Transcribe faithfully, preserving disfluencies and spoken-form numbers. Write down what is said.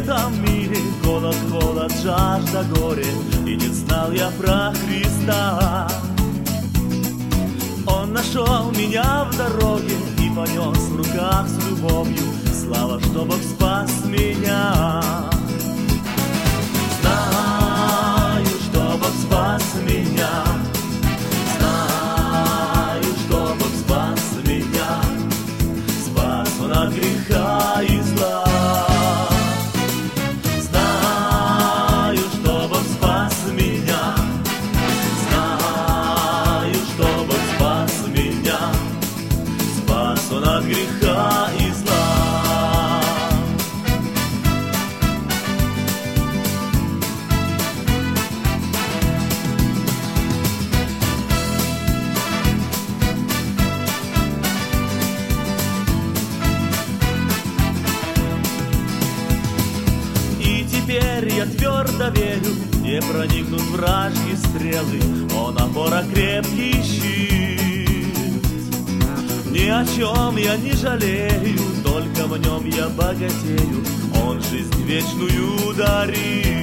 этом мире голод, холод, жажда, горе, и не знал я про Христа. Он нашел меня в дороге и понес в руках с любовью. Слава, что Бог спас меня. Знаю, что Бог спас меня. Знаю, что Бог спас меня. Спас Он от греха и зла. Знаю, что Бог спас меня. Знаю, что Бог спас меня. Спас Он от греха и зла. Теперь я твердо верю, не проникнут вражьи стрелы, Он опора крепкий щит. Ни о чем я не жалею, только в Нем я богатею, Он жизнь вечную дарит.